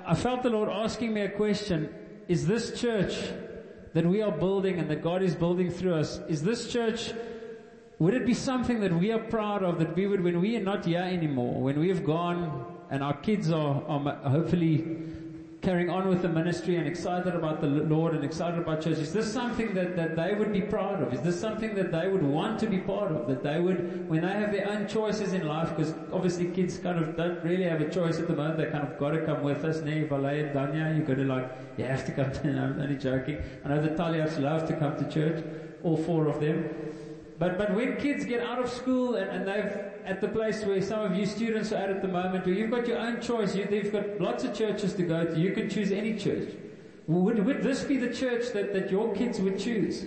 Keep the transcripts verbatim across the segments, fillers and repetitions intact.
I felt the Lord asking me a question. Is this church that we are building and that God is building through us, is this church, would it be something that we are proud of, that we would, when we are not here anymore, when we have gone and our kids are, are hopefully carrying on with the ministry and excited about the Lord and excited about church, is this something that, that they would be proud of? Is this something that they would want to be part of? That they would, when they have their own choices in life, because obviously kids kind of don't really have a choice at the moment, they kind of got to come with us. Nee, Valet and Danya, you've got to like, you have to come to, I'm only joking. I know the Talias love to come to church, all four of them. But, but when kids get out of school and, and they've, at the place where some of you students are at at the moment, where you've got your own choice, you, you've got lots of churches to go to, you can choose any church. Would, would this be the church that, that your kids would choose?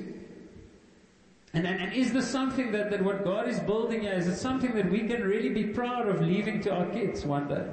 And, and, and is this something that, that what God is building here, is it something that we can really be proud of leaving to our kids one day?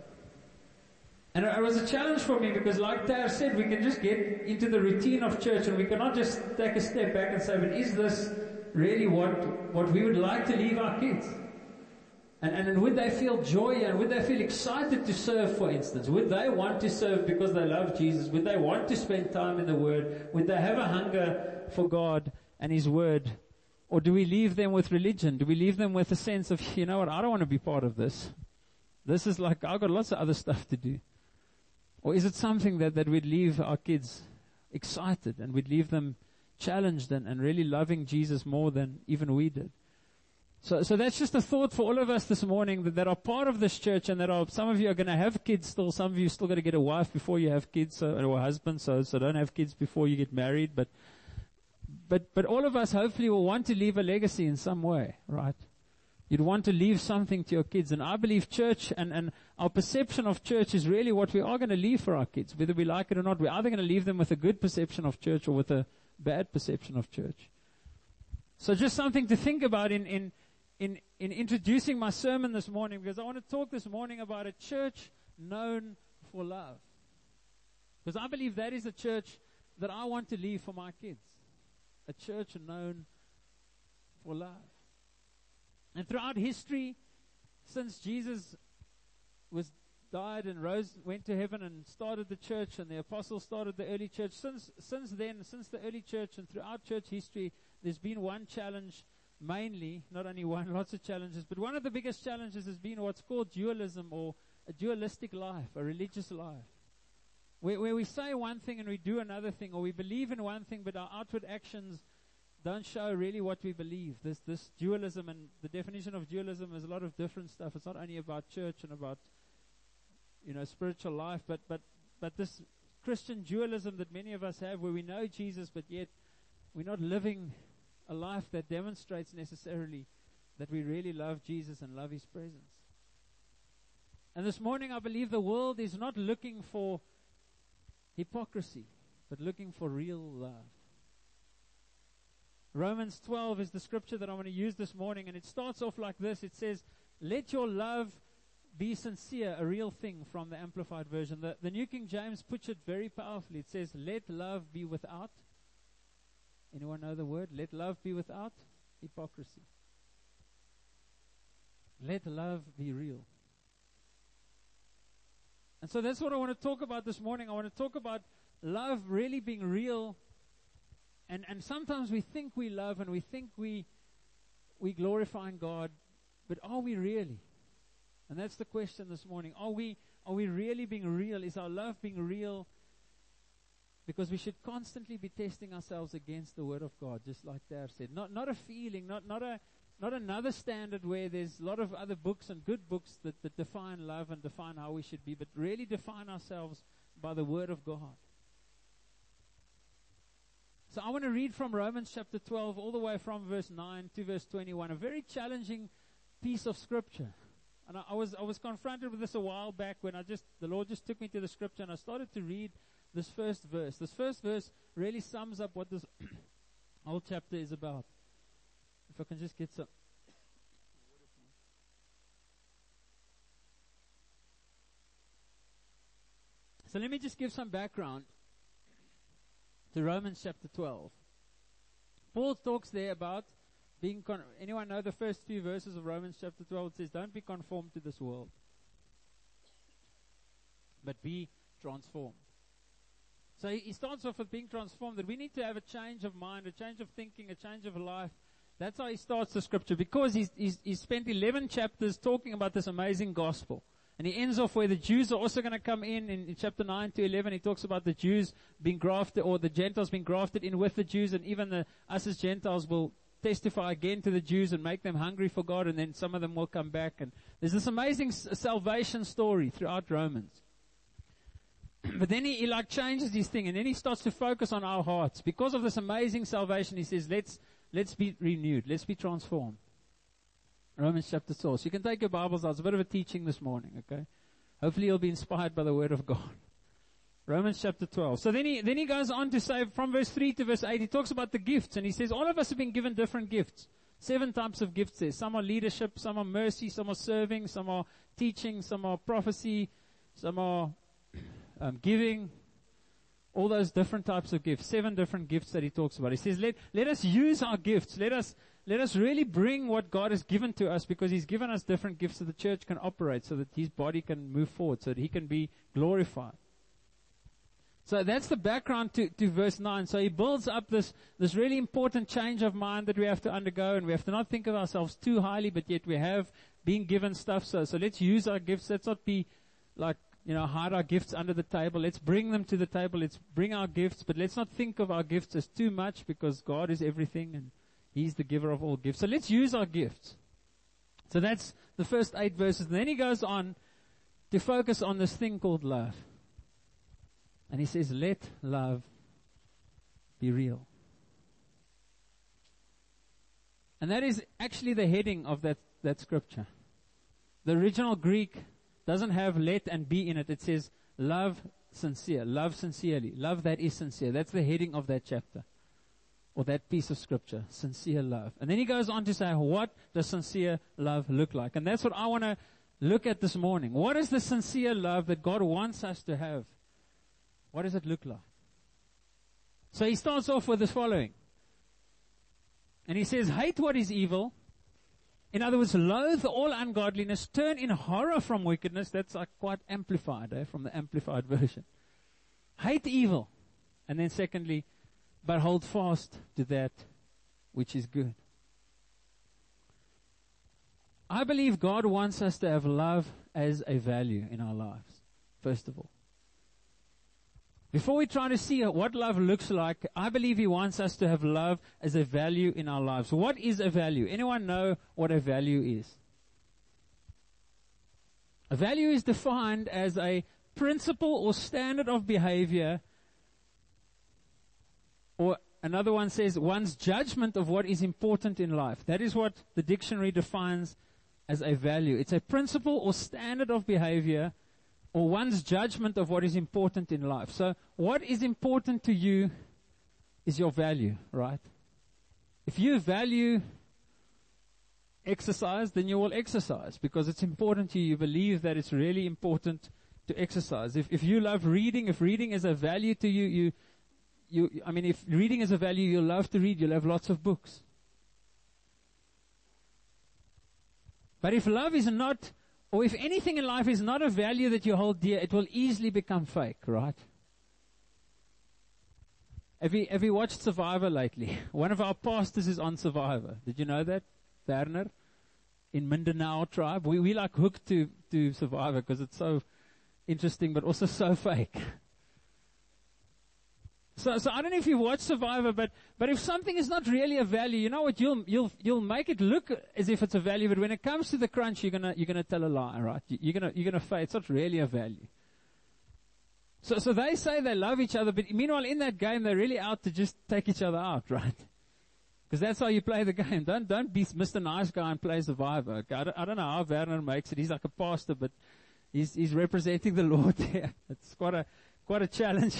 And it was a challenge for me because like Tara said, we can just get into the routine of church and we cannot just take a step back and say, but is this really what, what we would like to leave our kids? And, and, and would they feel joy and would they feel excited to serve, for instance? Would they want to serve because they love Jesus? Would they want to spend time in the Word? Would they have a hunger for God and His Word? Or do we leave them with religion? Do we leave them with a sense of, you know what, I don't want to be part of this. This is like, I've got lots of other stuff to do. Or is it something that, that we'd leave our kids excited and we'd leave them challenged and, and really loving Jesus more than even we did? So, so that's just a thought for all of us this morning that, that are part of this church and that are, some of you are going to have kids still, some of you still got to get a wife before you have kids, so, or a husband, so, so don't have kids before you get married, but, but, but all of us hopefully will want to leave a legacy in some way, right? You'd want to leave something to your kids, and I believe church and, and our perception of church is really what we are going to leave for our kids, whether we like it or not. We're either going to leave them with a good perception of church or with a bad perception of church. So just something to think about in, in, in, in introducing my sermon this morning, because I want to talk this morning about a church known for love. Because I believe that is a church that I want to leave for my kids. A church known for love. And throughout history, since Jesus was died and rose, went to heaven and started the church, and the apostles started the early church, since since then, since the early church and throughout church history, there's been one challenge mainly, not only one, lots of challenges, but one of the biggest challenges has been what's called dualism, or a dualistic life, a religious life. Where, where we say one thing and we do another thing, or we believe in one thing but our outward actions don't show really what we believe. This this dualism, and the definition of dualism is a lot of different stuff. It's not only about church and about, you know, spiritual life, but but but this Christian dualism that many of us have, where we know Jesus, but yet we're not living a life that demonstrates necessarily that we really love Jesus and love His presence. And this morning, I believe the world is not looking for hypocrisy, but looking for real love. Romans twelve is the scripture that I want to use this morning, and it starts off like this. It says, let your love be sincere, a real thing, from the Amplified Version. The, the New King James puts it very powerfully. It says, let love be without. Anyone know the word? Let love be without hypocrisy. Let love be real. And so that's what I want to talk about this morning. I want to talk about love really being real. And and sometimes we think we love and we think we we glorifying God, but are we really? And that's the question this morning. Are we are we really being real? Is our love being real? Because we should constantly be testing ourselves against the Word of God, just like Dar said. Not not a feeling, not not a not another standard where there's a lot of other books and good books that, that define love and define how we should be, but really define ourselves by the Word of God. So I want to read from Romans chapter twelve all the way from verse nine to verse twenty-one, a very challenging piece of scripture. And I, I was I was confronted with this a while back when I just the Lord just took me to the scripture and I started to read this first verse. This first verse really sums up what this whole chapter is about. If I can just get some. So let me just give some background to Romans chapter twelve. Paul talks there about being, con- anyone know the first few verses of Romans chapter twelve? It says, don't be conformed to this world, but be transformed. So he, he starts off with being transformed, that we need to have a change of mind, a change of thinking, a change of life. That's how he starts the scripture, because he's, he's, he's spent eleven chapters talking about this amazing gospel. And he ends off where the Jews are also going to come in, in, in chapter nine to eleven. He talks about the Jews being grafted, or the Gentiles being grafted in with the Jews, and even the, us as Gentiles will testify again to the Jews and make them hungry for God, and then some of them will come back. And there's this amazing s- salvation story throughout Romans. But then he, he like changes his thing, and then he starts to focus on our hearts. Because of this amazing salvation, he says, let's, let's be renewed. Let's be transformed. Romans chapter twelve. So you can take your Bibles out. It's a bit of a teaching this morning, okay? Hopefully you'll be inspired by the Word of God. Romans chapter twelve. So then he, then he goes on to say, from verse three to verse eight, he talks about the gifts, and he says, all of us have been given different gifts. Seven types of gifts there. Some are leadership, some are mercy, some are serving, some are teaching, some are prophecy, some are um, giving. All those different types of gifts. Seven different gifts that he talks about. He says, let, let us use our gifts. Let us, let us really bring what God has given to us, because he's given us different gifts so the church can operate, so that his body can move forward, so that he can be glorified. So that's the background to, to verse nine. So he builds up this, this really important change of mind that we have to undergo, and we have to not think of ourselves too highly, but yet we have been given stuff. So, so let's use our gifts. Let's not be like, you know, hide our gifts under the table. Let's bring them to the table. Let's bring our gifts, but let's not think of our gifts as too much, because God is everything and he's the giver of all gifts. So let's use our gifts. So that's the first eight verses. And then he goes on to focus on this thing called love. And he says, let love be real. And that is actually the heading of that, that scripture. The original Greek doesn't have let and be in it. It says love sincere, love sincerely, love that is sincere. That's the heading of that chapter, or that piece of scripture, sincere love. And then he goes on to say, what does sincere love look like? And that's what I want to look at this morning. What is the sincere love that God wants us to have? What does it look like? So he starts off with the following. And he says, hate what is evil. In other words, loathe all ungodliness. Turn in horror from wickedness. That's like quite amplified, eh, from the amplified version. Hate evil. And then secondly, but hold fast to that which is good. I believe God wants us to have love as a value in our lives, first of all. Before we try to see what love looks like, I believe he wants us to have love as a value in our lives. What is a value? Anyone know what a value is? A value is defined as a principle or standard of behavior, or another one says one's judgment of what is important in life. That is what the dictionary defines as a value. It's a principle or standard of behavior, or one's judgment of what is important in life. So what is important to you is your value, right? If you value exercise, then you will exercise because it's important to you. You believe that it's really important to exercise. If if you love reading, if reading is a value to you, you you I mean, if reading is a value, you'll love to read. You'll have lots of books. But if love is not, or if anything in life is not a value that you hold dear, it will easily become fake, right? Have you, have you watched Survivor lately? One of our pastors is on Survivor. Did you know that? Werner? In Mindanao tribe. We, we like hooked to, to Survivor because it's so interesting, but also so fake. So, so I don't know if you've watched Survivor, but, but if something is not really a value, you know what, you'll, you'll, you'll make it look as if it's a value, but when it comes to the crunch, you're gonna, you're gonna tell a lie, right? You're gonna, you're gonna say it's not really a value. So, so they say they love each other, but meanwhile in that game, they're really out to just take each other out, right? Because that's how you play the game. Don't, don't be Mister Nice Guy and play Survivor. Okay? I, don't, I don't know how Werner makes it. He's like a pastor, but he's, he's representing the Lord there. It's quite a, quite a challenge.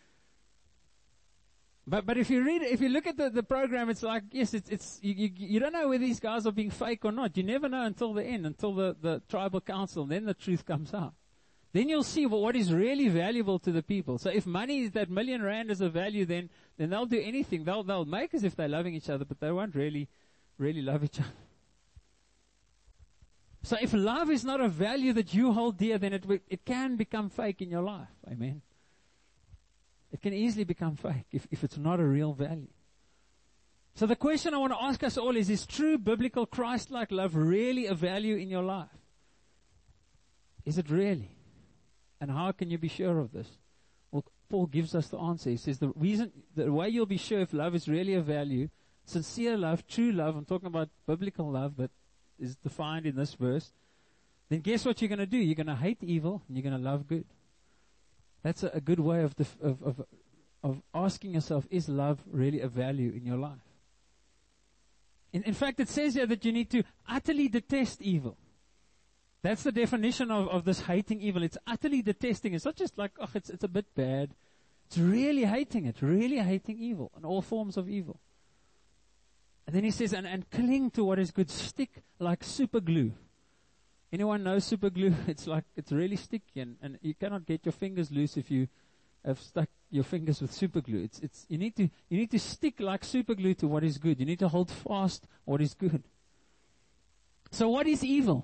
But, but if you read, if you look at the, the program, it's like, yes, it's, it's, you, you, you don't know whether these guys are being fake or not. You never know until the end, until the, the tribal council, and then the truth comes out. Then you'll see well, what is really valuable to the people. So if money is that million rand is a value, then, then they'll do anything. They'll, they'll make as if they're loving each other, but they won't really, really love each other. So if love is not a value that you hold dear, then it, it can become fake in your life. Amen. It can easily become fake if, if it's not a real value. So the question I want to ask us all is, is true biblical Christ-like love really a value in your life? Is it really? And how can you be sure of this? Well, Paul gives us the answer. He says the reason, the way you'll be sure if love is really a value, sincere love, true love, I'm talking about biblical love that is defined in this verse, then guess what you're going to do? You're going to hate evil and you're going to love good. That's a, a good way of, def, of, of, of asking yourself, is love really a value in your life? In, in fact, it says here that you need to utterly detest evil. That's the definition of, of this hating evil. It's utterly detesting. It's not just like, oh, it's, it's a bit bad. It's really hating it, really hating evil and all forms of evil. And then he says, and, and cling to what is good. Stick like super glue. Anyone know super glue? It's like, it's really sticky, and, and you cannot get your fingers loose if you have stuck your fingers with super glue. It's, it's, you need to, you need to stick like super glue to what is good. You need to hold fast what is good. So what is evil?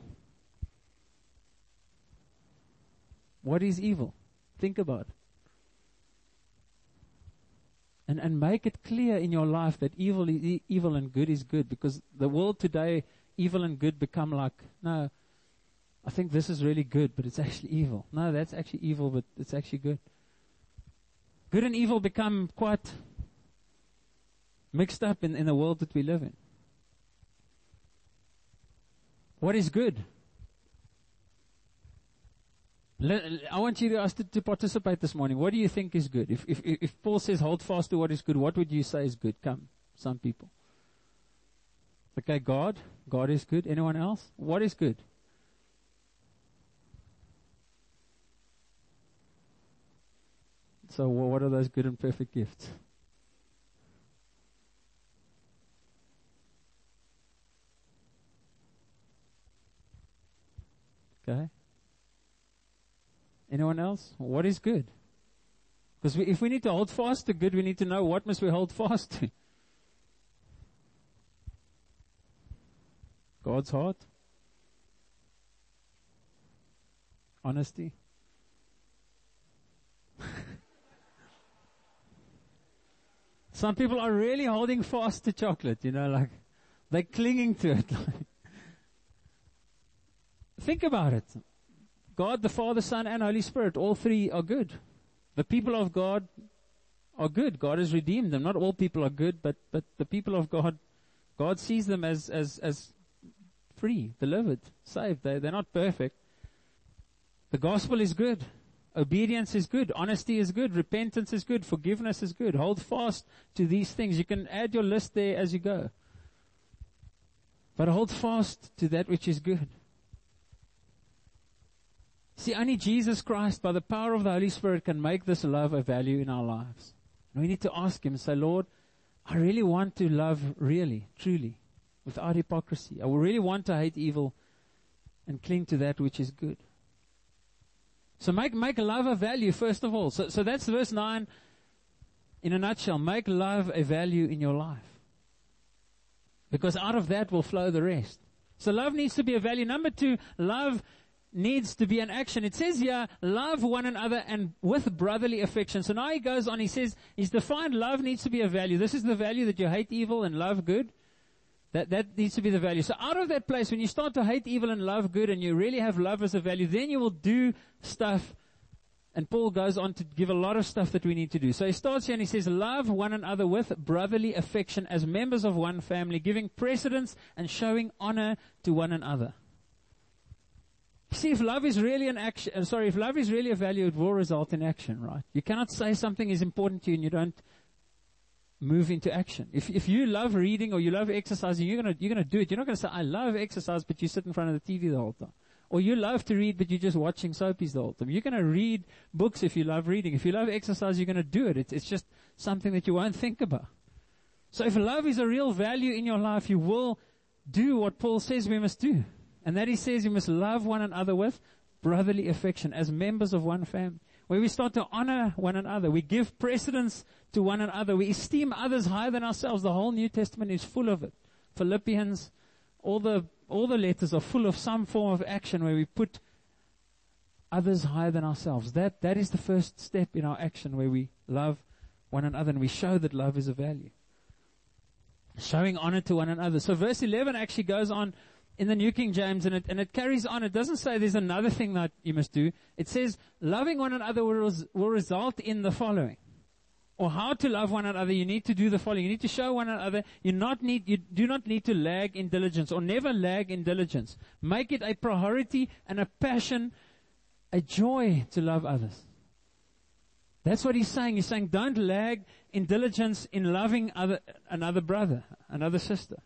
What is evil? Think about it. And, and make it clear in your life that evil is e- evil and good is good. Because the world today, evil and good become like, no, I think this is really good, but it's actually evil. No, that's actually evil, but it's actually good. Good and evil become quite mixed up in, in the world that we live in. What is good? I want you guys to, to participate this morning. What do you think is good? If, if, if Paul says hold fast to what is good, what would you say is good? Come, some people. Okay, God. God is good. Anyone else? What is good? So what are those good and perfect gifts? Okay. Anyone else? What is good? Because we, if we need to hold fast to good, we need to know what must we hold fast to. God's heart. Honesty. Some people are really holding fast to chocolate, you know, like they're clinging to it. Think about it. God, the Father, Son, and Holy Spirit, all three are good. The people of God are good. God has redeemed them. Not all people are good, but, but the people of God, God sees them as, as, as free, delivered, saved. They, they're not perfect. The gospel is good. Obedience is good. Honesty is good. Repentance is good. Forgiveness is good. Hold fast to these things. You can add your list there as you go. But hold fast to that which is good. See, only Jesus Christ, by the power of the Holy Spirit, can make this love a value in our lives. And we need to ask Him and say, Lord, I really want to love really, truly, without hypocrisy. I really want to hate evil and cling to that which is good. So make, make love a value, first of all. So, so that's verse nine in a nutshell. Make love a value in your life. Because out of that will flow the rest. So love needs to be a value. Number two, love needs to be an action. It says here, love one another and with brotherly affection. So now he goes on, he says, he's defined love needs to be a value. This is the value that you hate evil and love good. That, that needs to be the value. So out of that place, when you start to hate evil and love good and you really have love as a value, then you will do stuff. And Paul goes on to give a lot of stuff that we need to do. So he starts here and he says, love one another with brotherly affection as members of one family, giving precedence and showing honor to one another. See, if love is really an action, uh, sorry, if love is really a value, it will result in action, right? You cannot say something is important to you and you don't move into action. If if you love reading or you love exercising, you're gonna you're gonna do it. You're not gonna say, I love exercise, but you sit in front of the T V the whole time. Or you love to read, but you're just watching soapies the whole time. You're gonna read books if you love reading. If you love exercise, you're gonna do it. It's it's just something that you won't think about. So if love is a real value in your life, you will do what Paul says we must do. And that he says you must love one another with brotherly affection as members of one family. Where we start to honor one another. We give precedence to one another. We esteem others higher than ourselves. The whole New Testament is full of it. Philippians, all the all the letters are full of some form of action where we put others higher than ourselves. That, that is the first step in our action, where we love one another and we show that love is a value. Showing honor to one another. So verse eleven actually goes on in the New King James, and it, and it carries on. It doesn't say there's another thing that you must do. It says loving one another will, res, will result in the following. Or how to love one another, you need to do the following. You need to show one another, you not need, you do not need to lag in diligence, or never lag in diligence. Make it a priority and a passion, a joy to love others. That's what he's saying. He's saying don't lag in diligence in loving other, another brother, another sister.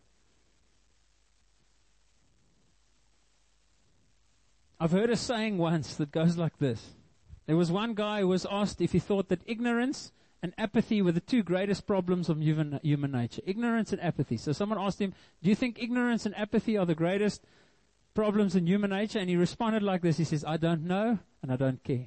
I've heard a saying once that goes like this. There was one guy who was asked if he thought that ignorance and apathy were the two greatest problems of human, human nature. Ignorance and apathy. So someone asked him, do you think ignorance and apathy are the greatest problems in human nature? And he responded like this. He says, I don't know and I don't care.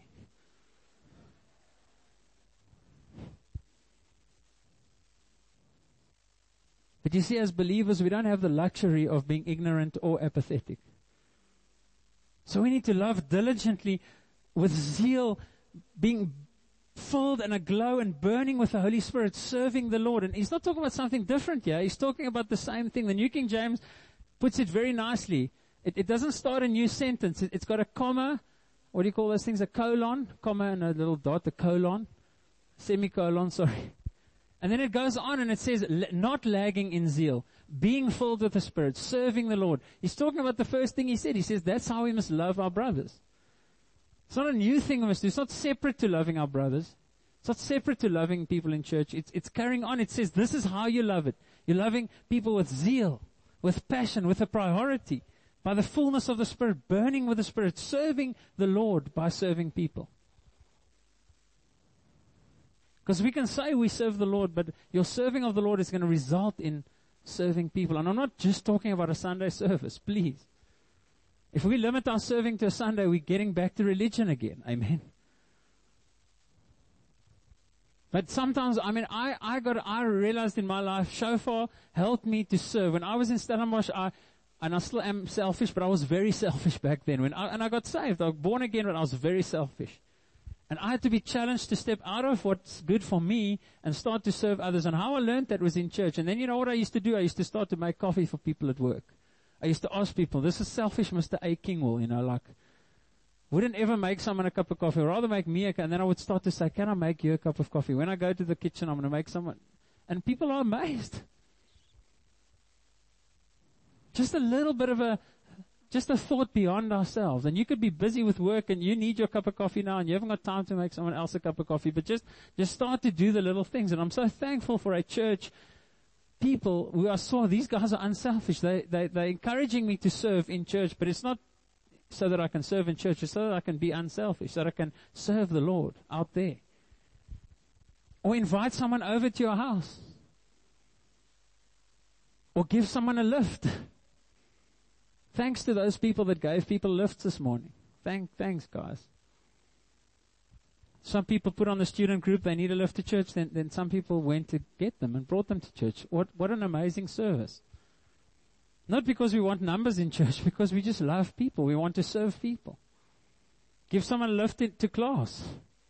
But you see, as believers, we don't have the luxury of being ignorant or apathetic. So we need to love diligently, with zeal, being filled and aglow and burning with the Holy Spirit, serving the Lord. And he's not talking about something different here. He's talking about the same thing. The New King James puts it very nicely. It, it doesn't start a new sentence. It, it's got a comma. What do you call those things? A colon, comma and a little dot, a colon, semicolon, sorry. And then it goes on and it says, not lagging in zeal, being filled with the Spirit, serving the Lord. He's talking about the first thing he said. He says, that's how we must love our brothers. It's not a new thing we must do. It's not separate to loving our brothers. It's not separate to loving people in church. It's, it's carrying on. It says, this is how you love it. You're loving people with zeal, with passion, with a priority, by the fullness of the Spirit, burning with the Spirit, serving the Lord by serving people. Because we can say we serve the Lord, but your serving of the Lord is going to result in serving people. And I'm not just talking about a Sunday service, please. If we limit our serving to a Sunday, we're getting back to religion again. Amen. But sometimes, I mean, I, I got, I realized in my life, shofar helped me to serve. When I was in Stellenbosch, I, and I still am selfish, but I was very selfish back then. When I, and I got saved. I was born again, but I was very selfish. And I had to be challenged to step out of what's good for me and start to serve others. And how I learned that was in church. And then you know what I used to do? I used to start to make coffee for people at work. I used to ask people, this is selfish, Mister A. Kingwell, you know, like, wouldn't ever make someone a cup of coffee, rather make me a cup. And then I would start to say, can I make you a cup of coffee? When I go to the kitchen, I'm going to make someone. And people are amazed. Just a little bit of a, just a thought beyond ourselves. And you could be busy with work and you need your cup of coffee now and you haven't got time to make someone else a cup of coffee. But just, just start to do the little things. And I'm so thankful for a church people who I saw, these guys are unselfish. They, they, they're encouraging me to serve in church, but it's not so that I can serve in church. It's so that I can be unselfish, so that I can serve the Lord out there. Or invite someone over to your house. Or give someone a lift. Thanks to those people that gave people lifts this morning. Thank, thanks, guys. Some people put on the student group, they need a lift to church, then, then some people went to get them and brought them to church. What, what an amazing service. Not because we want numbers in church, because we just love people. We want to serve people. Give someone a lift to class.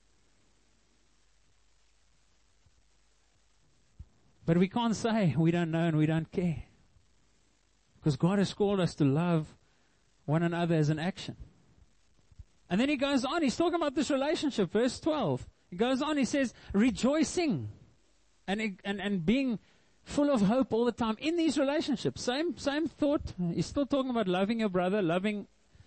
But we can't say we don't know and we don't care. Because God has called us to love one another as an action. And then he goes on, he's talking about this relationship, verse twelve. He goes on, he says, rejoicing and, and, and being full of hope all the time in these relationships. Same, same thought. He's still talking about loving your brother, loving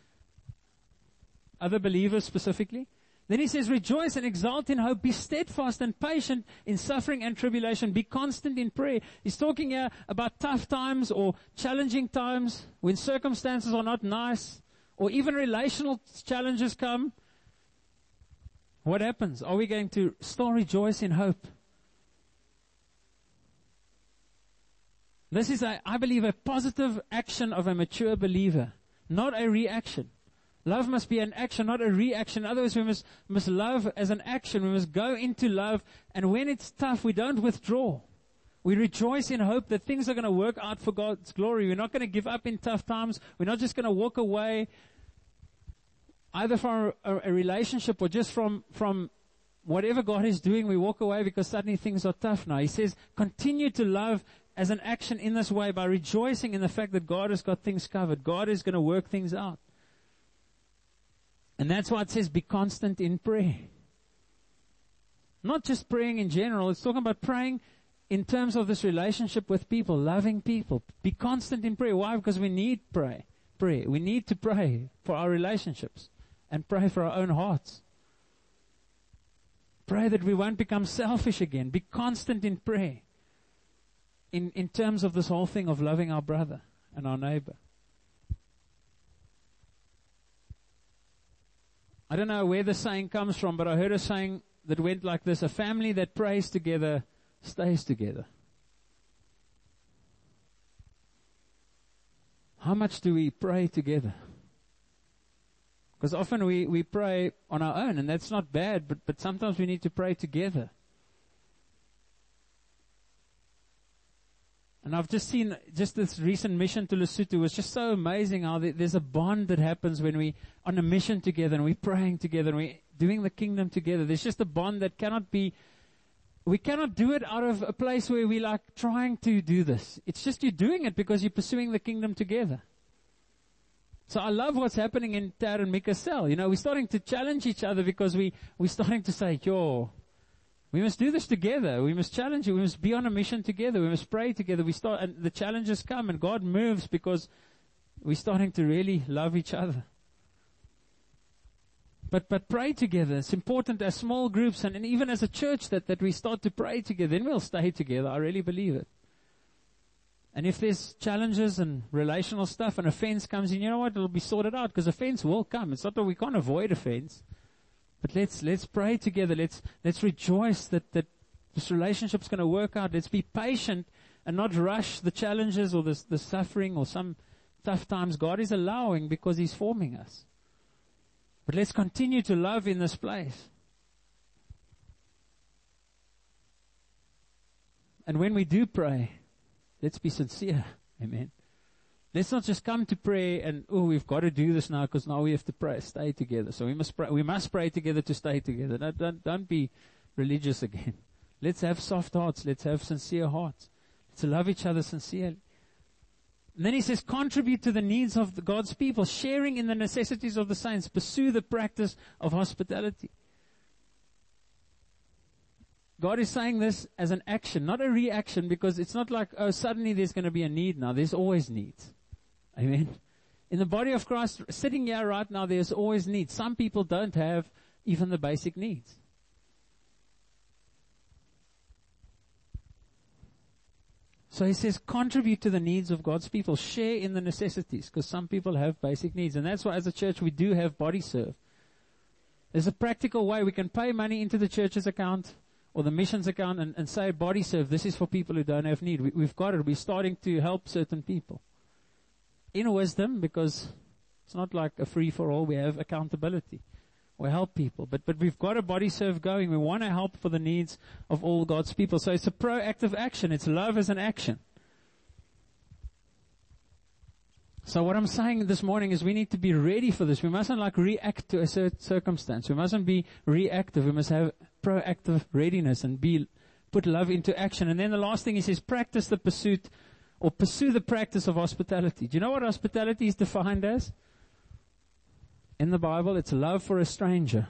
other believers specifically. Then he says, rejoice and exult in hope, be steadfast and patient in suffering and tribulation, be constant in prayer. He's talking here about tough times or challenging times when circumstances are not nice or even relational challenges come. What happens? Are we going to still rejoice in hope? This is, a, I believe, a positive action of a mature believer, not a reaction. Love must be an action, not a reaction. In other words, we must, must love as an action. We must go into love. And when it's tough, we don't withdraw. We rejoice in hope that things are going to work out for God's glory. We're not going to give up in tough times. We're not just going to walk away either from a, a relationship or just from, from whatever God is doing. We walk away because suddenly things are tough now. He says, continue to love as an action in this way by rejoicing in the fact that God has got things covered. God is going to work things out. And that's why it says, be constant in prayer. Not just praying in general. It's talking about praying in terms of this relationship with people, loving people. Be constant in prayer. Why? Because we need pray, prayer. We need to pray for our relationships and pray for our own hearts. Pray that we won't become selfish again. Be constant in prayer in, in terms of this whole thing of loving our brother and our neighbor. I don't know where the saying comes from, but I heard a saying that went like this: a family that prays together stays together. How much do we pray together? Because often we, we pray on our own, and that's not bad, but, but sometimes we need to pray together. And I've just seen, just this recent mission to Lesotho was just so amazing how there's a bond that happens when we on a mission together and we're praying together and we're doing the kingdom together. There's just a bond that cannot be, we cannot do it out of a place where we like trying to do this. It's just you're doing it because you're pursuing the kingdom together. So I love what's happening in Tad and Mika's cell. You know, we're starting to challenge each other because we, we're starting to say, yo, we must do this together. We must challenge you. We must be on a mission together. We must pray together. We start, and the challenges come and God moves because we're starting to really love each other. But, but pray together. It's important as small groups and, and even as a church that, that we start to pray together. Then we'll stay together. I really believe it. And if there's challenges and relational stuff and offense comes in, you know what? It'll be sorted out because offense will come. It's not that we can't avoid offense. But let's, let's pray together. Let's, let's rejoice that, that this relationship's going to work out. Let's be patient and not rush the challenges or the, the suffering or some tough times God is allowing because He's forming us. But let's continue to love in this place. And when we do pray, let's be sincere. Amen. Let's not just come to pray and, oh, we've got to do this now because now we have to pray, stay together. So we must pray, we must pray together to stay together. No, don't, don't be religious again. Let's have soft hearts. Let's have sincere hearts. Let's love each other sincerely. And then he says, contribute to the needs of the God's people, sharing in the necessities of the saints. Pursue the practice of hospitality. God is saying this as an action, not a reaction, because it's not like, oh, suddenly there's going to be a need now. There's always needs. Amen. In the body of Christ, sitting here right now, there's always needs. Some people don't have even the basic needs. So he says, contribute to the needs of God's people. Share in the necessities, because some people have basic needs. And that's why as a church we do have body serve. There's a practical way we can pay money into the church's account or the missions account and, and say, body serve, this is for people who don't have need. We, we've got it. We're starting to help certain people. In wisdom, because it's not like a free-for-all. We have accountability. We help people. But, but we've got a body serve going. We want to help for the needs of all God's people. So it's a proactive action. It's love as an action. So what I'm saying this morning is we need to be ready for this. We mustn't like react to a certain circumstance. We mustn't be reactive. We must have proactive readiness and be, put love into action. And then the last thing he says, practice the pursuit or pursue the practice of hospitality. Do you know what hospitality is defined as? In the Bible, it's love for a stranger.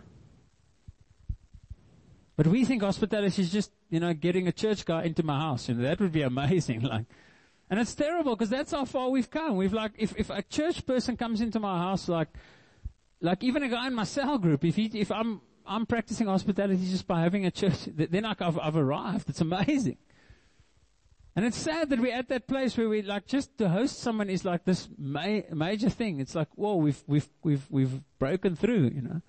But we think hospitality is just, you know, getting a church guy into my house. You know, that would be amazing. Like, and it's terrible because that's how far we've come. We've like, if, if a church person comes into my house, like, like even a guy in my cell group, if he, if I'm, I'm practicing hospitality just by having a church, then like I've, I've arrived. It's amazing. And it's sad that we're at that place where we like just to host someone is like this ma- major thing. It's like, whoa, we've, we've, we've, we've broken through, you know.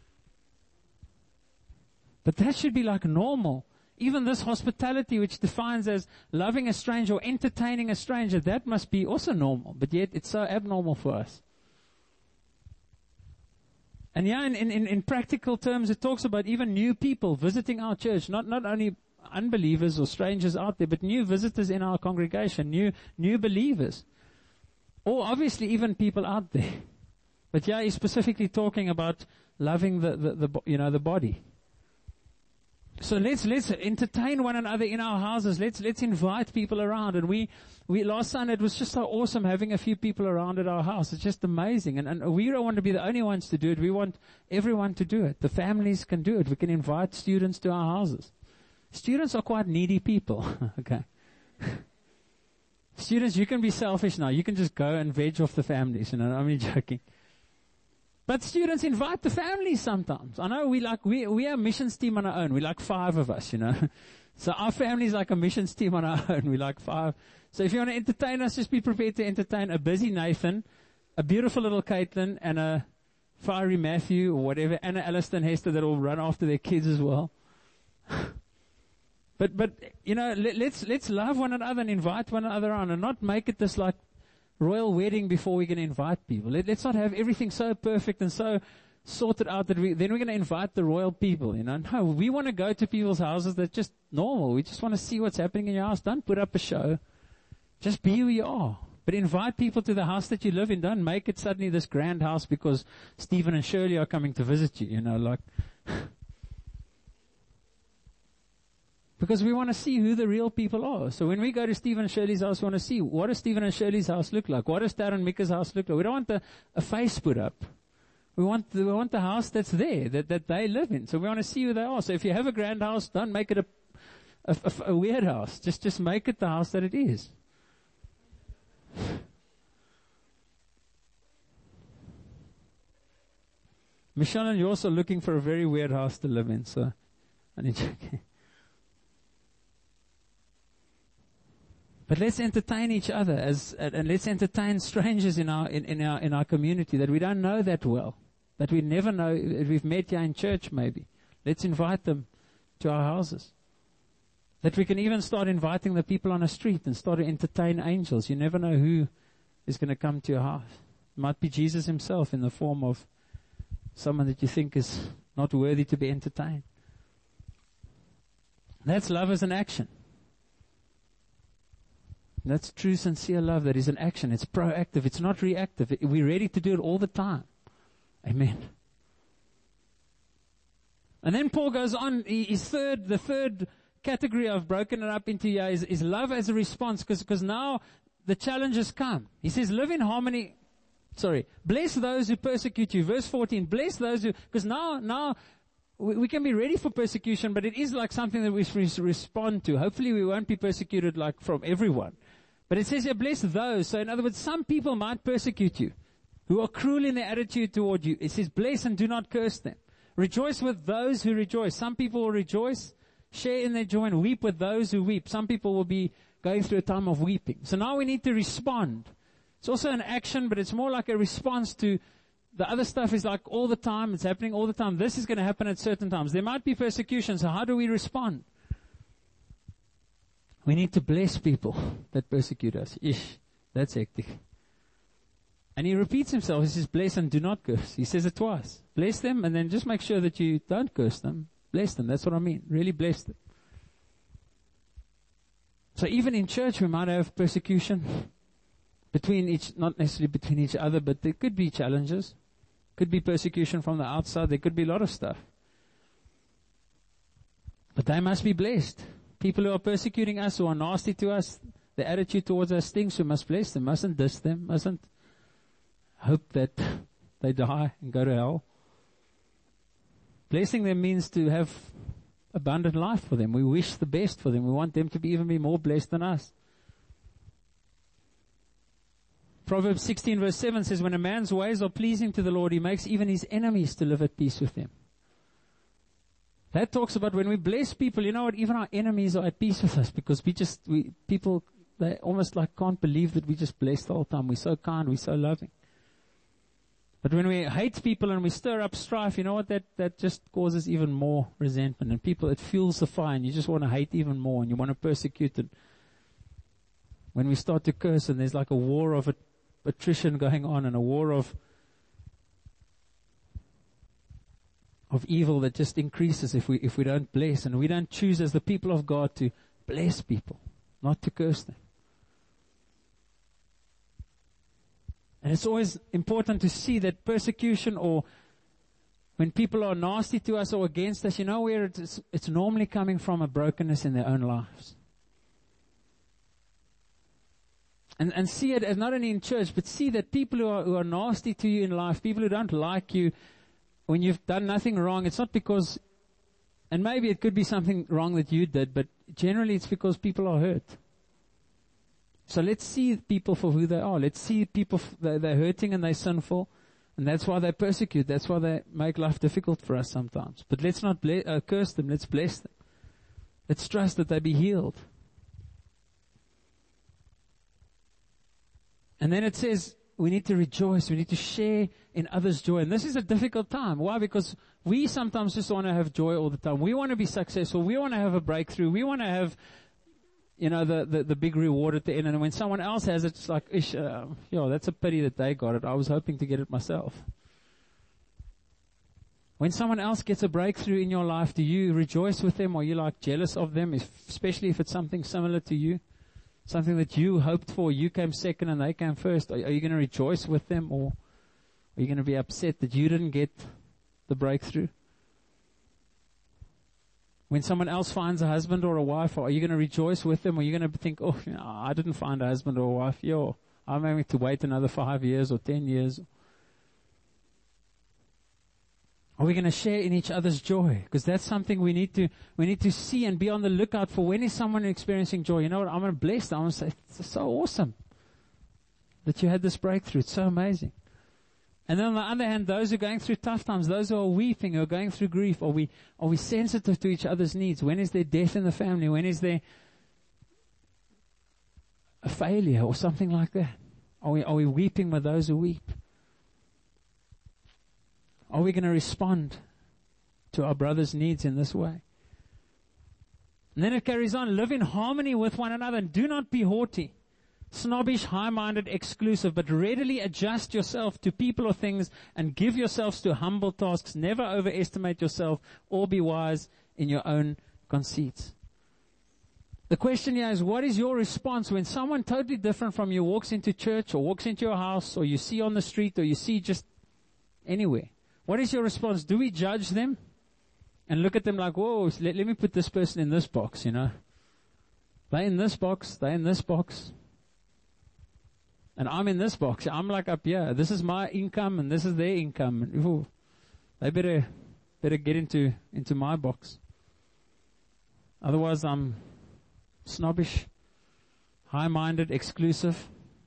But that should be like normal. Even this hospitality, which defines as loving a stranger or entertaining a stranger, that must be also normal. But yet it's so abnormal for us. And yeah, in, in, in practical terms, it talks about even new people visiting our church. Not, not only unbelievers or strangers out there, but new visitors in our congregation, new, new believers. Or obviously even people out there. But yeah, he's specifically talking about loving the, the, the you know, the body. So let's, let's entertain one another in our houses. Let's, let's invite people around. And we, we, last Sunday, it was just so awesome having a few people around at our house. It's just amazing. And, and we don't want to be the only ones to do it. We want everyone to do it. The families can do it. We can invite students to our houses. Students are quite needy people. Okay. Students, you can be selfish now. You can just go and veg off the families. You know, I'm not joking. But students invite the families sometimes. I know we like, we, we are a missions team on our own. We like five of us, you know. So our family is like a missions team on our own. We like five. So if you want to entertain us, just be prepared to entertain a busy Nathan, a beautiful little Caitlin, and a fiery Matthew or whatever, and an Alistair and Hester that will run after their kids as well. But, but, you know, let, let's, let's love one another and invite one another on and not make it this like royal wedding before we can invite people. Let, let's not have everything so perfect and so sorted out that we, then we're going to invite the royal people, you know. No, we want to go to people's houses that's just normal. We just want to see what's happening in your house. Don't put up a show. Just be who you are. But invite people to the house that you live in. Don't make it suddenly this grand house because Stephen and Shirley are coming to visit you, you know, like. Because we want to see who the real people are. So when we go to Stephen and Shirley's house, we want to see, what does Stephen and Shirley's house look like? What does Darren and Mika's house look like? We don't want a, a face put up. We want the, we want the house that's there, that, that they live in. So we want to see who they are. So if you have a grand house, don't make it a, a, a, a weird house. Just, just make it the house that it is. Michelle and you're also looking for a very weird house to live in, so I need to. But let's entertain each other as, and let's entertain strangers in our, in, in our, in our community that we don't know that well, that we never know, that we've met here in church maybe. Let's invite them to our houses. That we can even start inviting the people on the street and start to entertain angels. You never know who is going to come to your house. It might be Jesus himself in the form of someone that you think is not worthy to be entertained. That's love as an action. That's true, sincere love. That is an action. It's proactive. It's not reactive. We're ready to do it all the time. Amen. And then Paul goes on. His third, the third category I've broken it up into here is, is love as a response, because because now the challenges come. He says, live in harmony. Sorry, bless those who persecute you. Verse fourteen. Bless those who, because now now. We, we can be ready for persecution, but it is like something that we respond to. Hopefully we won't be persecuted like from everyone. But it says here, bless those. So in other words, some people might persecute you, who are cruel in their attitude toward you. It says, bless and do not curse them. Rejoice with those who rejoice. Some people will rejoice, share in their joy, and weep with those who weep. Some people will be going through a time of weeping. So now we need to respond. It's also an action, but it's more like a response to the other stuff is like all the time. It's happening all the time. This is going to happen at certain times. There might be persecution. So how do we respond? We need to bless people that persecute us. Ish, that's hectic. And he repeats himself. He says, bless and do not curse. He says it twice. Bless them, and then just make sure that you don't curse them. Bless them. That's what I mean. Really bless them. So even in church, we might have persecution between each, not necessarily between each other, but there could be challenges. Could be persecution from the outside. There could be a lot of stuff. But they must be blessed. People who are persecuting us, who are nasty to us, the attitude towards us stinks. We must bless them. Mustn't diss them. Mustn't hope that they die and go to hell. Blessing them means to have abundant life for them. We wish the best for them. We want them to be even be more blessed than us. Proverbs sixteen verse seven says, when a man's ways are pleasing to the Lord, he makes even his enemies to live at peace with him. That talks about when we bless people, you know what, even our enemies are at peace with us, because we just, we, people, they almost like can't believe that we just bless the whole time. We're so kind, we're so loving. But when we hate people and we stir up strife, you know what, that, that just causes even more resentment. And people, it fuels the fire, and you just want to hate even more, and you want to persecute it. When we start to curse, and there's like a war of attrition going on, and a war of of evil that just increases if we, if we don't bless, and we don't choose as the people of God to bless people, not to curse them. And it's always important to see that persecution, or when people are nasty to us or against us, you know where it's, it's normally coming from? A brokenness in their own lives. And, and see it as not only in church, but see that people who are, who are nasty to you in life, people who don't like you, when you've done nothing wrong, it's not because, and maybe it could be something wrong that you did, but generally it's because people are hurt. So let's see people for who they are. Let's see people, f- they're, they're hurting and they're sinful, and that's why they persecute. That's why they make life difficult for us sometimes. But let's not ble- uh, curse them. Let's bless them. Let's trust that they be healed. And then it says we need to rejoice. We need to share in others' joy. And this is a difficult time. Why? Because we sometimes just want to have joy all the time. We want to be successful. We want to have a breakthrough. We want to have, you know, the, the, the big reward at the end. And when someone else has it, it's like, ish, uh, yo, that's a pity that they got it. I was hoping to get it myself. When someone else gets a breakthrough in your life, do you rejoice with them? Or are you like jealous of them, if, especially if it's something similar to you? Something that you hoped for, you came second and they came first. Are, are you going to rejoice with them, or are you going to be upset that you didn't get the breakthrough? When someone else finds a husband or a wife, are you going to rejoice with them, or are you going to think, oh, you know, I didn't find a husband or a wife. Yo, I'm having to wait another five years or ten years. Are we going to share in each other's joy? Because that's something we need to, we need to see and be on the lookout for. When is someone experiencing joy? You know what? I'm going to bless them. I'm going to say, it's so awesome that you had this breakthrough. It's so amazing. And then on the other hand, those who are going through tough times, those who are weeping, who are going through grief, are we, are we sensitive to each other's needs? When is there death in the family? When is there a failure or something like that? Are we, are we weeping with those who weep? Are we going to respond to our brother's needs in this way? And then it carries on, live in harmony with one another, and do not be haughty, snobbish, high-minded, exclusive, but readily adjust yourself to people or things and give yourselves to humble tasks. Never overestimate yourself or be wise in your own conceits. The question here is, what is your response when someone totally different from you walks into church or walks into your house, or you see on the street, or you see just anywhere? What is your response? Do we judge them and look at them like, whoa, let, let me put this person in this box, you know? They're in this box, they're in this box. And I'm in this box. I'm like up here. This is my income and this is their income. Ooh, they better, better get into, into my box. Otherwise I'm snobbish, high-minded, exclusive.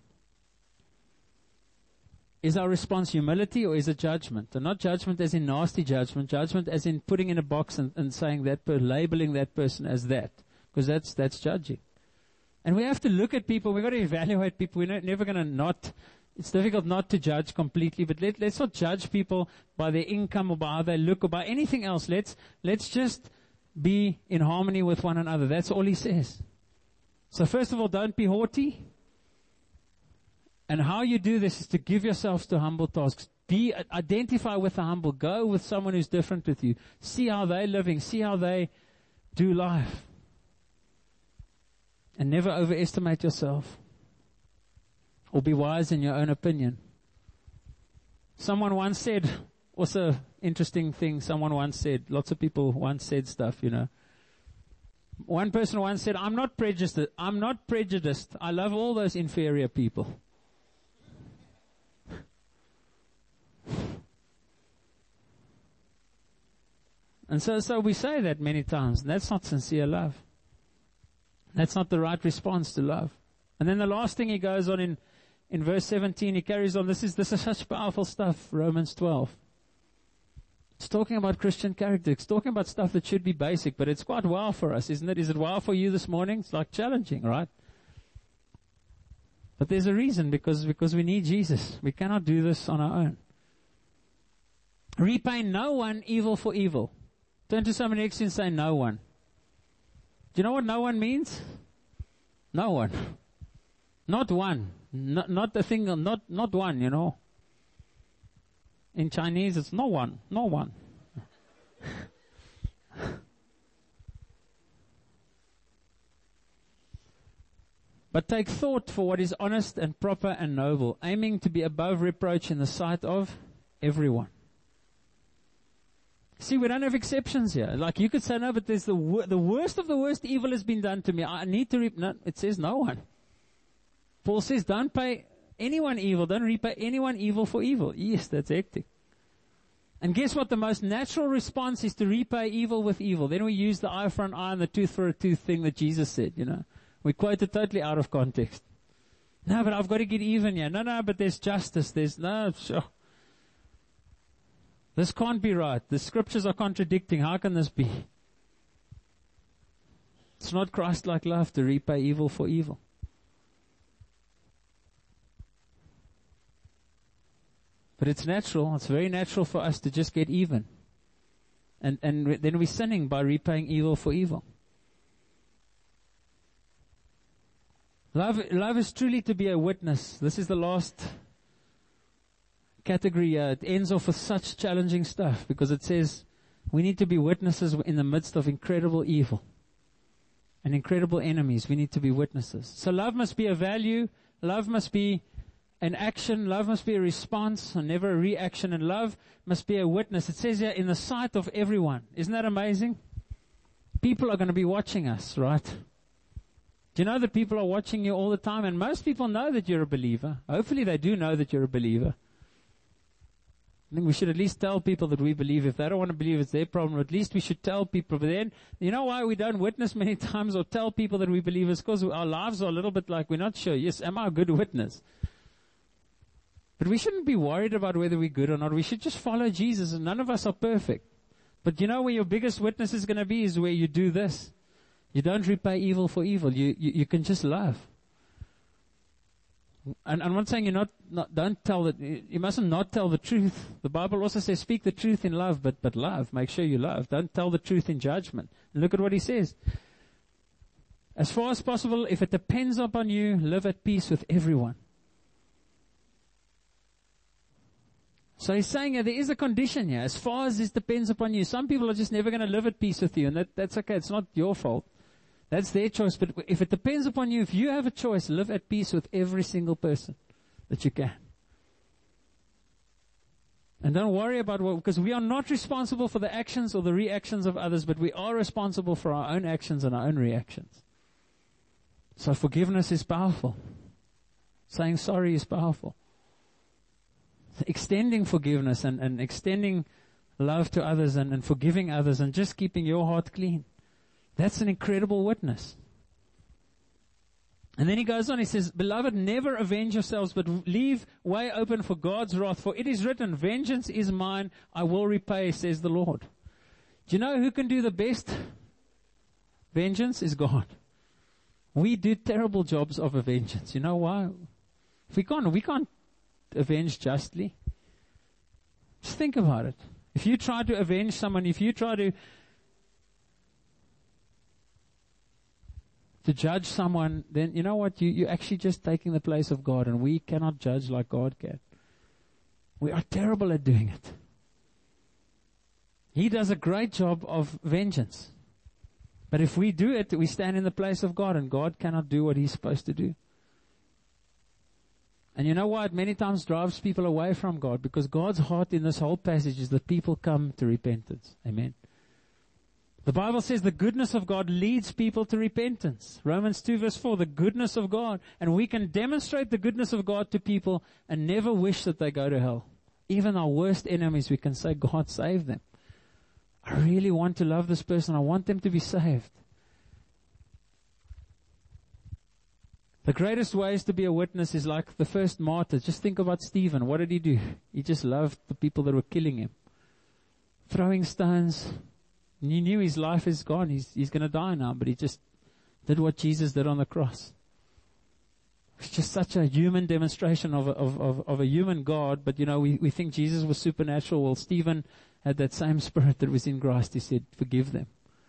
Is our response humility, or is it judgment? And not judgment as in nasty judgment, judgment as in putting in a box and, and saying that, per, labeling that person as that. Because that's, that's judging. And we have to look at people, we've got to evaluate people. We're not, never going to not, it's difficult not to judge completely, but let, let's not judge people by their income or by how they look or by anything else. Let's, let's just be in harmony with one another. That's all he says. So first of all, don't be haughty. And how you do this is to give yourselves to humble tasks. Be, identify with the humble. Go with someone who's different with you. See how they're living. See how they do life. And never overestimate yourself. Or be wise in your own opinion. Someone once said, also interesting thing, someone once said, lots of people once said stuff, you know. One person once said, I'm not prejudiced. I'm not prejudiced. I love all those inferior people. And so, so we say that many times. And that's not sincere love. That's not the right response to love. And then the last thing he goes on in, in verse seventeen, he carries on, this is, this is such powerful stuff, Romans twelve. It's talking about Christian character. It's talking about stuff that should be basic, but it's quite wow for us, isn't it? Is it wow for you this morning? It's like challenging, right? But there's a reason, because, because we need Jesus. We cannot do this on our own. Repay no one evil for evil. Turn to somebody next to you and say, no one. Do you know what no one means? No one. Not one. Not, not the thing, not, not one, you know. In Chinese, it's no one. No one. But take thought for what is honest and proper and noble, aiming to be above reproach in the sight of everyone. See, we don't have exceptions here. Like you could say, no, but there's the wor- the worst of the worst evil has been done to me. I need to reap. No, it says no one. Paul says, don't pay anyone evil. Don't repay anyone evil for evil. Yes, that's hectic. And guess what? The most natural response is to repay evil with evil. Then we use the eye for an eye and the tooth for a tooth thing that Jesus said, you know. We quote it totally out of context. No, but I've got to get even here. No, no, but there's justice. There's no, sure. This can't be right. The scriptures are contradicting. How can this be? It's not Christ-like love to repay evil for evil. But it's natural. It's very natural for us to just get even. And, and then we're sinning by repaying evil for evil. Love, love is truly to be a witness. This is the last category. Uh, it ends off with such challenging stuff because it says we need to be witnesses in the midst of incredible evil and incredible enemies. We need to be witnesses. So love must be a value. Love must be an action. Love must be a response and never a reaction. And love must be a witness. It says here in the sight of everyone. Isn't that amazing? People are going to be watching us, right? Do you know that people are watching you all the time? And most people know that you're a believer. Hopefully they do know that you're a believer. I think we should at least tell people that we believe. If they don't want to believe, it's their problem. At least we should tell people. But then, you know why we don't witness many times or tell people that we believe? It's because our lives are a little bit like we're not sure. Yes, am I a good witness? But we shouldn't be worried about whether we're good or not. We should just follow Jesus, and none of us are perfect. But you know where your biggest witness is going to be is where you do this. You don't repay evil for evil. You, you, you can just love. And I'm not saying you're not, not, don't tell the, you mustn't not tell the truth. The Bible also says speak the truth in love, but, but love. Make sure you love. Don't tell the truth in judgment. And look at what he says. As far as possible, if it depends upon you, live at peace with everyone. So he's saying here, there is a condition here. As far as this depends upon you. Some people are just never going to live at peace with you, and that, that's okay. It's not your fault. That's their choice. But if it depends upon you, if you have a choice, live at peace with every single person that you can. And don't worry about what, because we are not responsible for the actions or the reactions of others, but we are responsible for our own actions and our own reactions. So forgiveness is powerful. Saying sorry is powerful. Extending forgiveness and, and extending love to others and, and forgiving others and just keeping your heart clean. That's an incredible witness. And then he goes on, he says, Beloved, never avenge yourselves, but leave way open for God's wrath. For it is written, vengeance is mine, I will repay, says the Lord. Do you know who can do the best vengeance? Is God. We do terrible jobs of vengeance. You know why? If we can't, we can't avenge justly. Just think about it. If you try to avenge someone, if you try to to judge someone, then you know what? You, you're actually just taking the place of God, and we cannot judge like God can. We are terrible at doing it. He does a great job of vengeance. But if we do it, we stand in the place of God, and God cannot do what He's supposed to do. And you know what? Many times drives people away from God, because God's heart in this whole passage is that people come to repentance. Amen. The Bible says the goodness of God leads people to repentance. Romans two verse four, the goodness of God. And we can demonstrate the goodness of God to people and never wish that they go to hell. Even our worst enemies, we can say, God, save them. I really want to love this person. I want them to be saved. The greatest ways to be a witness is like the first martyrs. Just think about Stephen. What did he do? He just loved the people that were killing him. Throwing stones. And he knew his life is gone. He's, he's going to die now. But he just did what Jesus did on the cross. It's just such a human demonstration of a, of, of, of a human God. But, you know, we, we think Jesus was supernatural. Well, Stephen had that same spirit that was in Christ. He said, forgive them.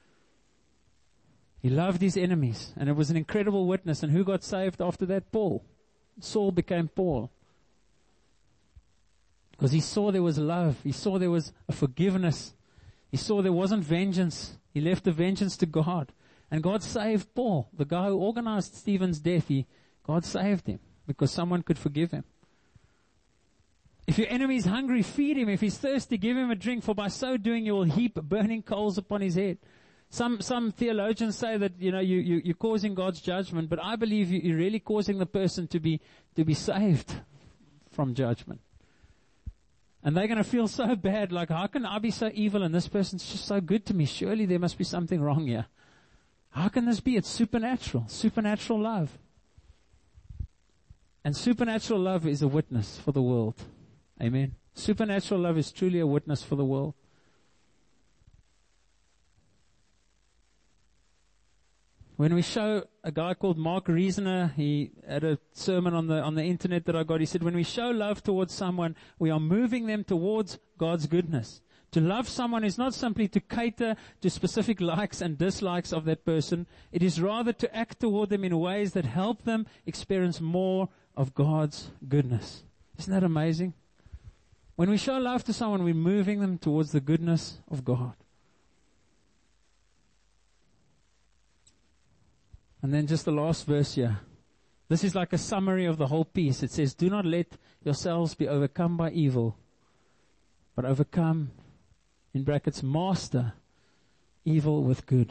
He loved his enemies. And it was an incredible witness. And who got saved after that? Paul. Saul became Paul. Because he saw there was love. He saw there was a forgiveness. He saw there wasn't vengeance. He left the vengeance to God. And God saved Paul, the guy who organized Stephen's death. He, God saved him because someone could forgive him. If your enemy is hungry, feed him. If he's thirsty, give him a drink, for by so doing you will heap burning coals upon his head. Some, some theologians say that, you know, you, you, you're causing God's judgment, but I believe you, you're really causing the person to be, to be saved from judgment. And they're going to feel so bad, like, how can I be so evil and this person's just so good to me? Surely there must be something wrong here. How can this be? It's supernatural, supernatural love. And supernatural love is a witness for the world. Amen. Supernatural love is truly a witness for the world. When we show a guy called Mark Reasoner, he had a sermon on the on the internet that I got. He said, when we show love towards someone, we are moving them towards God's goodness. To love someone is not simply to cater to specific likes and dislikes of that person. It is rather to act toward them in ways that help them experience more of God's goodness. Isn't that amazing? When we show love to someone, we're moving them towards the goodness of God. And then just the last verse here. This is like a summary of the whole piece. It says, do not let yourselves be overcome by evil, but overcome, in brackets, master evil with good.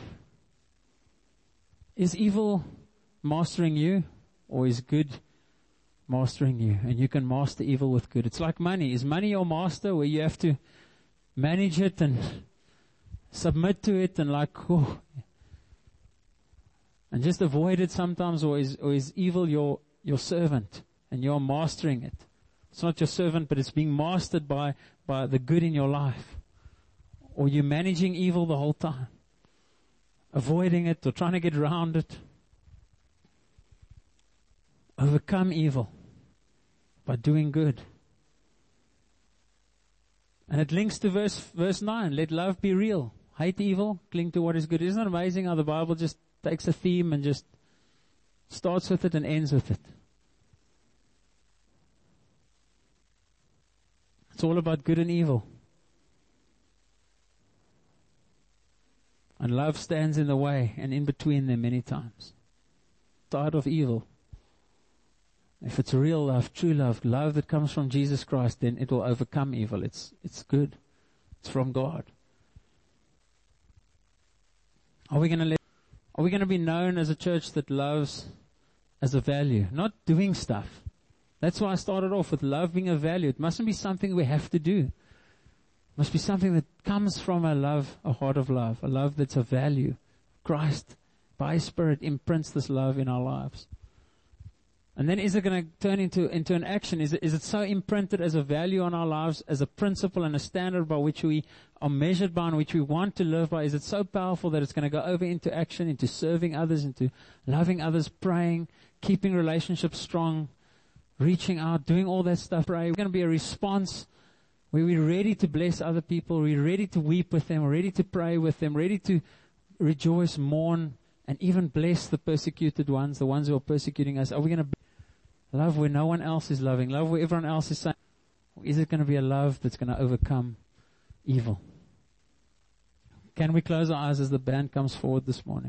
Is evil mastering you, or is good mastering you? And you can master evil with good. It's like money. Is money your master, where you have to manage it and submit to it and like, oh, and just avoid it sometimes, or is, or is evil your, your servant and you're mastering it? It's not your servant, but it's being mastered by, by the good in your life. Or you're managing evil the whole time, avoiding it or trying to get around it. Overcome evil by doing good. And it links to verse, verse nine. Let love be real. Hate evil, cling to what is good. Isn't it amazing how the Bible just takes a theme and just starts with it and ends with it? It's all about good and evil. And love stands in the way and in between them many times. Side of evil. If it's real love, true love, love that comes from Jesus Christ, then it will overcome evil. It's, it's good. It's from God. Are we going to let Are we going to be known as a church that loves as a value? Not doing stuff. That's why I started off with love being a value. It mustn't be something we have to do. It must be something that comes from a love, a heart of love, a love that's a value. Christ, by His Spirit, imprints this love in our lives. And then is it going to turn into, into an action? Is it, is it so imprinted as a value on our lives, as a principle and a standard by which we are measured by and which we want to live by? Is it so powerful that it's going to go over into action, into serving others, into loving others, praying, keeping relationships strong, reaching out, doing all that stuff? Pray. We're going to be a response where we're ready to bless other people, we're ready to weep with them, ready to pray with them, ready to rejoice, mourn, and even bless the persecuted ones, the ones who are persecuting us. Are we going to love where no one else is loving? Love where everyone else is saying? Or is it going to be a love that's going to overcome evil? Can we close our eyes as the band comes forward this morning?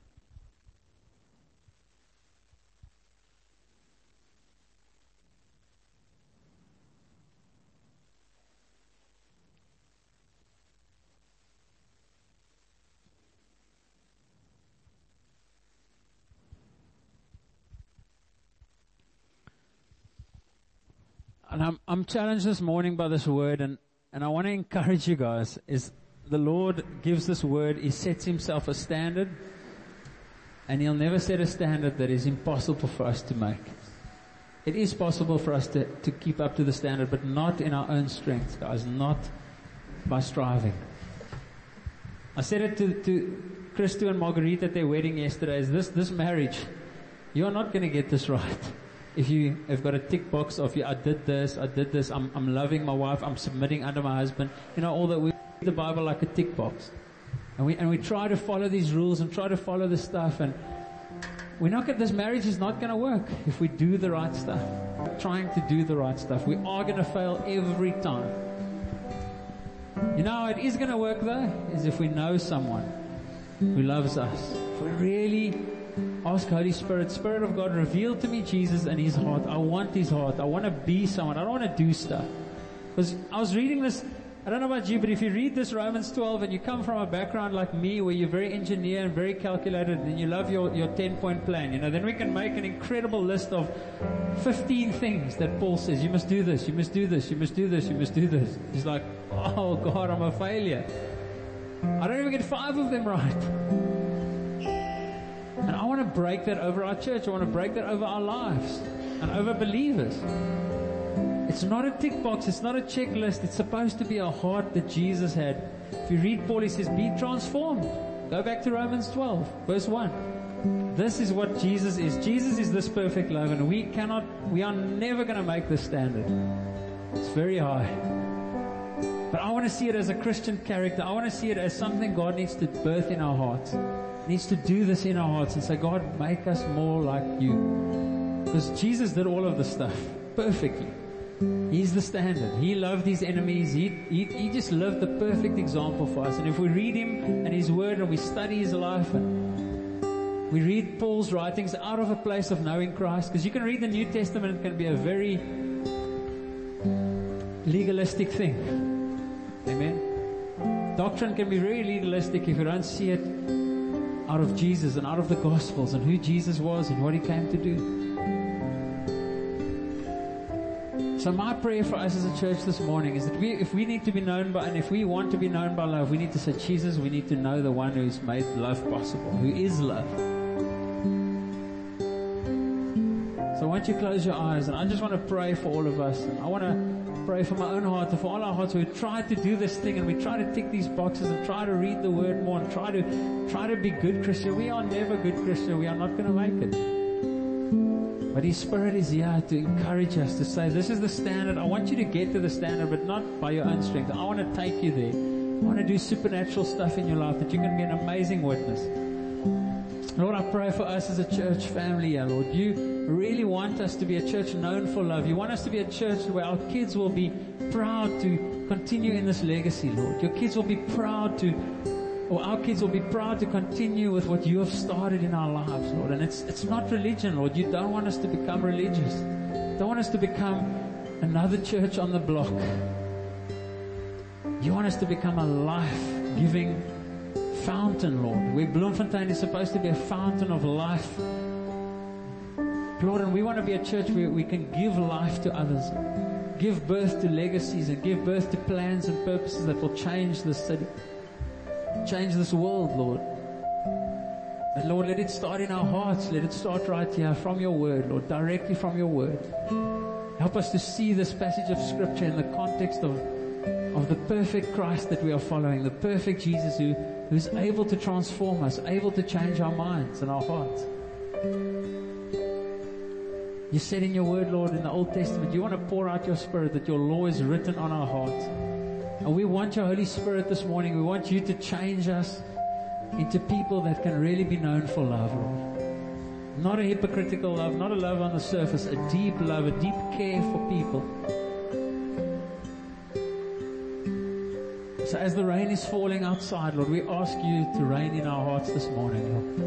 And I'm, I'm challenged this morning by this word, and, and I want to encourage you guys, is the Lord gives this word, He sets Himself a standard, and He'll never set a standard that is impossible for us to make. It is possible for us to, to keep up to the standard, but not in our own strength, guys, not by striving. I said it to, to Christo and Marguerite at their wedding yesterday, is this, this marriage, you're not going to get this right. If you have got a tick box of, I did this, I did this, I'm, I'm loving my wife, I'm submitting under my husband, you know, all that, we read the Bible like a tick box. And we, and we try to follow these rules and try to follow this stuff, and we're not going, this marriage is not going to work if we do the right stuff. We're trying to do the right stuff. We are going to fail every time. You know how it is going to work though? Is if we know someone who loves us. If we really ask Holy Spirit, Spirit of God, reveal to me Jesus and His heart. I want His heart. I want to be someone. I don't want to do stuff. Because I was reading this, I don't know about you, but if you read this Romans twelve and you come from a background like me where you're very engineer and very calculated and you love your, your ten-point plan, you know, then we can make an incredible list of fifteen things that Paul says, you must do this, you must do this, you must do this, you must do this. He's like, oh God, I'm a failure. I don't even get five of them right. And I want to break that over our church. I want to break that over our lives and over believers. It's not a tick box. It's not a checklist. It's supposed to be a heart that Jesus had. If you read Paul, he says, be transformed. Go back to Romans twelve, verse one. This is what Jesus is. Jesus is this perfect love, and we cannot, we are never going to make this standard. It's very high. But I want to see it as a Christian character. I want to see it as something God needs to birth in our hearts. He needs to do this in our hearts and say, God, make us more like you. Because Jesus did all of the stuff perfectly. He's the standard. He loved His enemies. He, he, he just lived the perfect example for us. And if we read Him and His Word and we study His life and we read Paul's writings out of a place of knowing Christ, because you can read the New Testament, it can be a very legalistic thing. Amen. Doctrine can be very legalistic if you don't see it out of Jesus and out of the Gospels and who Jesus was and what He came to do. So my prayer for us as a church this morning is that we, if we need to be known by, and if we want to be known by love, we need to say, Jesus, we need to know the one who's made love possible, who is love. So I want you to close your eyes, and I just want to pray for all of us, and I want to pray for my own heart and for all our hearts who try to do this thing, and we try to tick these boxes and try to read the Word more and try to try to be good Christian. We are never good Christian. We are not going to make it. But His Spirit is here to encourage us, to say, this is the standard. I want you to get to the standard, but not by your own strength. I want to take you there. I want to do supernatural stuff in your life that you can be an amazing witness. Lord, I pray for us as a church family here, Lord. You really want us to be a church known for love. You want us to be a church where our kids will be proud to continue in this legacy, Lord. Your kids will be proud to Or our kids will be proud to continue with what you have started in our lives, Lord. And it's it's not religion, Lord. You don't want us to become religious. You don't want us to become another church on the block. You want us to become a life-giving fountain, Lord. Where Bloemfontein is supposed to be a fountain of life. Lord, and we want to be a church where we can give life to others. Give birth to legacies and give birth to plans and purposes that will change this city. Change this world, Lord. But Lord, let it start in our hearts. Let it start right here from your word, Lord, directly from your word. Help us to see this passage of scripture in the context of, of the perfect Christ that we are following, the perfect Jesus who, who's able to transform us, able to change our minds and our hearts. You said in your word, Lord, in the Old Testament, you want to pour out your Spirit, that your law is written on our hearts. And we want your Holy Spirit this morning. We want you to change us into people that can really be known for love, Lord. Not a hypocritical love, not a love on the surface, a deep love, a deep care for people. So as the rain is falling outside, Lord, we ask you to rain in our hearts this morning,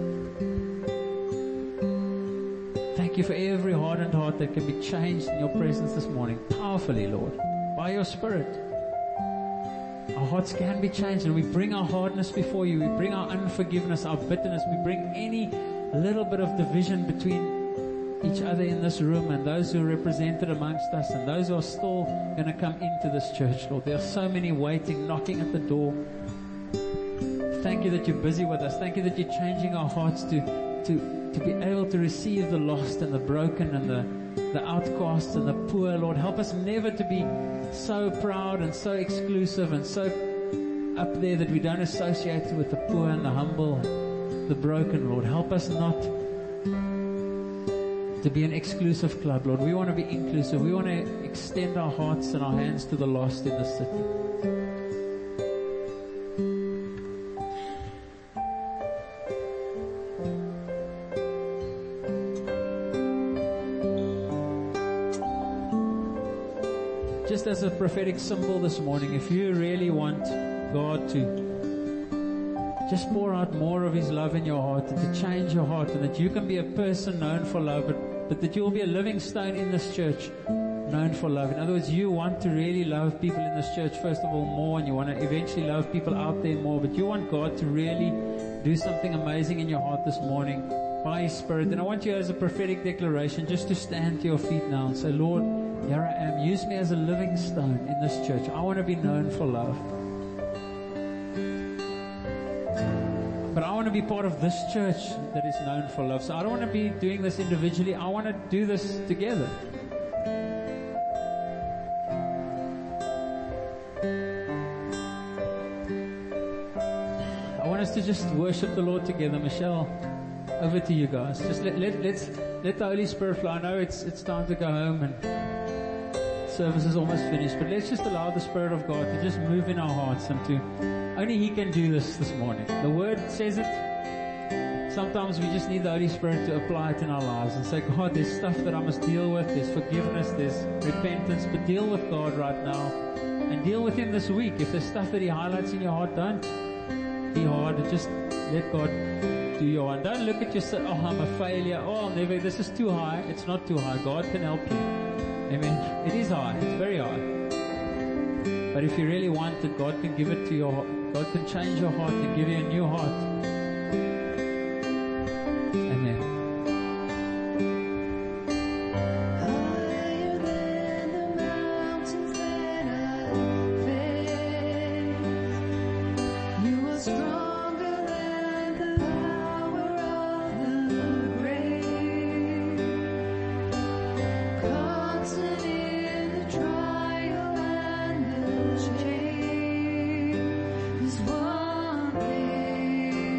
Lord. Thank you for every hardened heart that can be changed in your presence this morning, powerfully, Lord, by your Spirit. Our hearts can be changed, and we bring our hardness before you. We bring our unforgiveness, our bitterness. We bring any little bit of division between each other in this room and those who are represented amongst us and those who are still going to come into this church, Lord. There are so many waiting, knocking at the door. Thank you that you're busy with us. Thank you that you're changing our hearts to, to, to be able to receive the lost and the broken and the the outcasts and the poor, Lord. Help us never to be so proud and so exclusive and so up there that we don't associate with the poor and the humble and the broken, Lord. Help us not to be an exclusive club, Lord. We want to be inclusive. We want to extend our hearts and our hands to the lost in this city. just as a prophetic symbol this morning, if you really want God to just pour out more of His love in your heart and to change your heart, and that you can be a person known for love, but, but that you will be a living stone in this church known for love. In other words, you want to really love people in this church, first of all, more, and you want to eventually love people out there more, but you want God to really do something amazing in your heart this morning by His Spirit. And I want you, as a prophetic declaration, just to stand to your feet now and say, Lord, here I am. Use me as a living stone in this church. I want to be known for love. But I want to be part of this church that is known for love. So I don't want to be doing this individually. I want to do this together. I want us to just worship the Lord together. Michelle, over to you guys. Just let, let, let's, let the Holy Spirit flow. I know it's, it's time to go home and service is almost finished, but let's just allow the Spirit of God to just move in our hearts, and to, only He can do this this morning. The Word says it. Sometimes we just need the Holy Spirit to apply it in our lives and say, God, there's stuff that I must deal with. There's forgiveness, there's repentance, but deal with God right now and deal with Him this week. If there's stuff that He highlights in your heart, don't be hard. Just let God do your one. Don't look at yourself, oh, I'm a failure. Oh, I'll never, this is too high. It's not too high. God can help you. Amen. It is high. It's very high. But if you really want it, God can give it to your heart. God can change your heart and give you a new heart. Amen. Higher than the mountains that I face, you are stronger than the power of the grave. Constant in the trial and the change is one thing.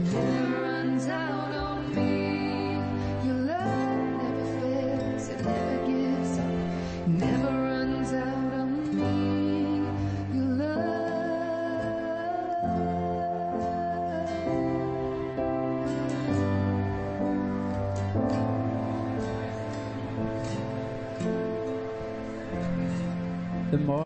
never runs out on me. Your love never fails, it never gives up, never runs out on me. Your love. The more